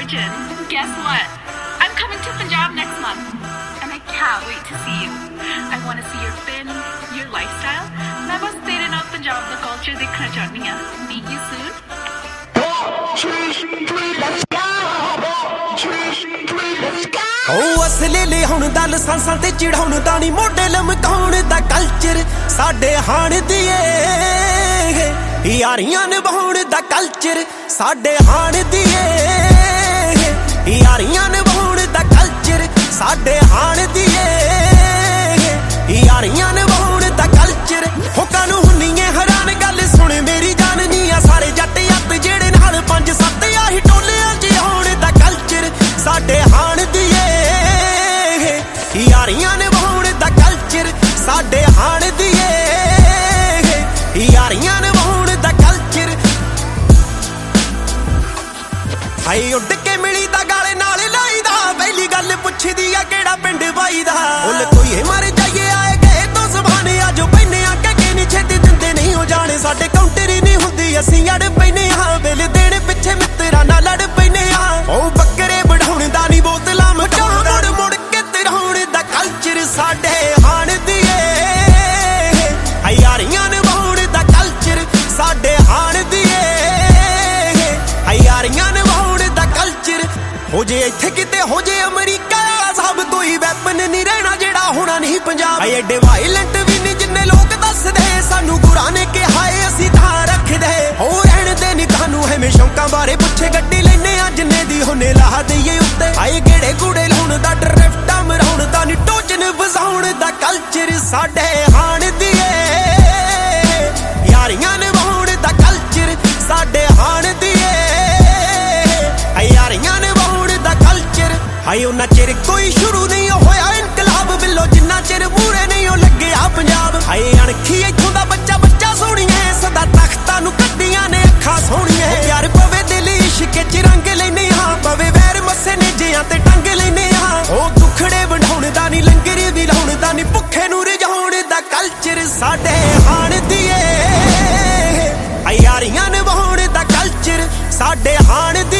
virgin. Guess what? I'm coming to Punjab next month. And I can't wait to see you. I want to see your pin, your lifestyle. मैं बस तेरे नाल पंजाब दा culture देखना चाहनी हां. Meet you soon. ਉਹ ਅਸਲੇ ਲੈ ਹੁਣ ਦਾ ਲਸਾਂਸਾਂ ਤੇ ਚੜਾਉਣ ਦਾ ਨਹੀਂ ਮੋਢੇ ਲਮਕਾਉਣ ਦਾ ਕਲਚਰ ਸਾਡੇ ਹਾਣ ਦੀਏ ਯਾਰੀਆਂ ਨਿਭਾਉਣ ਦਾ ਕਲਚਰ ਸਾਡੇ ਹਾਣ ਦੀਏ ਯਾਰੀਆਂ ਨਿਭਾਉਣ ਦਾ ਕਲਚਰ ਸਾਡੇ ਹਾਣ ਦੀਏ ਯਾਰੀਆਂ ਨਿਭਾਉਣ ਦਾ ਕਲਚਰ ਹੋ ਕਾਨੂੰ ਹੁੰਨੀਏ ਹੈਰਾਨ ਗੱਲ ਸੁਣ ਮੇਰੀ ਜਾਨ ਨੀ ਆ ਸਾਰੇ ਜੱਟ ਅੱਤ ਜਿਹੜੇ ਨਾਲ 5-7 ਆਹੀ ਟੋਲਿਆਂ 'ਚ ਆਉਣ ਦਾ ਕਲਚਰ ਸਾਡੇ ਹਾਣ ਦੀਏ ਯਾਰੀਆਂ ਨਿਭਾਉਣ ਦਾ ਕਲਚਰ ਸਾਡੇ ਹਾਣ ਦੀਏ ਯਾਰੀਆਂ ਨਿਭਾਉਣ ਦਾ ਕਲਚਰ ਹਾਏ ਉੱਡ ਕੇ ਮਿਲੀ ਦਾ ਗਾਲੇ ਨਾਲ ਲਾਈਦਾ ਪਹਿਲੀ ਗੱਲ ਪੁੱਛਦੀ ਆ ਕਿਹੜਾ ਪਿੰਡ ਬਾਈ ਦਾ ਉਲ ਕੋਈ ਮਰ ਜਾਈਏ ਆਏ ਗਏ ਤੋਂ ਜ਼ਬਾਨੇ ਆ ਜੋ ਪੈਨੇ ਆ ਕਿ ਨਹੀਂ ਛੇਤੀ ਦਿੰਦੇ ਨਹੀਂ ਹੋ ਜਾਣੇ ਸਾਡੇ ਕਾਊਂਟਰ ਹੀ ਨਹੀਂ ਹੁੰਦੀ ਅਸੀਂ ਅੜ ਪੈਨੇ ਹਾਂ ਵੇਲੇ ਦੇਣ ਪਿੱਛੇ ਮਿੱਤਰਾਂ ਨਾਲ ਲੜ ਪੈਨੇ ਆ ਉਹ ਬੱਕਰੇ ਵਢਾਉਣ ਦਾ ਨਹੀਂ ਬੋਤਲਾਂ ਮਟਾਉਣ ਮੁੜ ਮੁੜ ਕੇ ਤਰਾਉਣ ਦਾ ਕਲਚਰ ਸਾਡੇ ਹਾਣ ਦੀਏ ਯਾਰੀਆਂ ਨਿਭਾਉਣ ਦਾ ਕਲਚਰ ਸਾਡੇ ਹਾਣ ਦੀਏ ਯਾਰੀਆਂ ਨਿਭਾਉਣ ਦਾ ਕਲਚਰ ਹੋ ਜੇ ਇੱਥੇ ਕਿਤੇ ਹੋ ਜੇ ਅਮਰੀਕਾ ਸਭ ਕੋਈ ਵੈਪਨ ਨਹੀਂ ਰਹਿਣਾ ਜਿਹੜਾ ਹੋਣਾ ਨਹੀਂ ਪੰਜਾਬ ਐਡੇ ਵਾਇਲੈਂਟ ਵੀ ਨਹੀਂ ਜਿੰਨੇ ਲੋਕ ਦੱਸਦੇ ਸਾਨੂੰ ਗੁਰਾਂ ਨੇ ਕਿਹਾ ਏ ਅਸੀਂ ਤਾਂ ਰੱਖਦੇ ਹੋ ਰਹਿਣ ਦੇ ਨਹੀਂ ਤੁਹਾਨੂੰ ਐਵੇਂ ਸ਼ੌਂਕਾਂ ਬਾਰੇ ਪੁੱਛੇ ਗੱਡੀ ਲੈਨੇ ਆ ਜਿੰਨੇ ਦੀ ਹੋਨੇ ਲਾ ਦਈਏ ਉੱਤੇ ਆਏ ਗੇੜੇ ਗੂੜੇ ਲਾਉਣ ਦਾ ਡਰਿਫਟਾਂ ਮਰਾਉਣ ਦਾ ਨਹੀਂ ਟੋਚਨ ਵਜਾਉਣ ਦਾ ਕਲਚਰ ਸਾਡੇ ਹਾਣ ਦੀਏ ਯਾਰੀਆਂ ਨਿਭਾਉਣ ਦਾ ਕਲਚਰ ਸਾਡੇ ਹਾਣ ਦੀਏ ਯਾਰੀਆਂ ਨਿਭਾਉਣ ਦਾ ਕਲਚਰ ਹਾਏ ਉਹਨਾਂ ਚਿਰ ਕੋਈ ਸ਼ੁਰੂ ਨਹੀਂ ਹੋਇਆ ਇਨਕਲਾਬ ਬਿੱਲੋ ਜਿੰਨਾ ਚਿਰ ਮੂਰੇ ਨਹੀਂ ਉਹ ਲੱਗਿਆ ਪੰਜਾਬ ਹਾਏ ਅਣਖੀ ਇੱਥੋਂ ਦਾ ਬੱਚਾ ਬੱਚਾ ਸੋਹਣੀਏ ਸਦਾ ਤਖਤਾਂ ਨੂੰ ਕੱਢੀਆਂ ਨੇ ਅੱਖਾਂ ਸੋਹਣੀਏ ਯਾਰ ਪਵੇ ਦਿਲ ਇਸ਼ਕ ਚ ਰੰਗ ਲੈਨੇ ਹਾਂ ਪਵੇ ਵੈਰ ਮੱਸੇ ਨੇਜਿਆਂ ਤੇ ਟੰਗ ਲੈਨੇ ਹਾਂ ਉਹ ਦੁਖੜੇ ਵੰਡਾਉਣ ਦਾ ਨਹੀਂ ਲੰਗਰ ਵੀ ਲਾਉਣ ਦਾ ਨਹੀਂ ਭੁੱਖੇ ਨੂੰ ਰਜਾਉਣ ਦਾ ਕਲਚਰ ਸਾਡੇ ਹਾਣ ਦੀਏ ਯਾਰੀਆਂ ਨਿਭਾਉਣ ਦਾ ਕਲਚਰ ਸਾਡੇ ਹਾਣ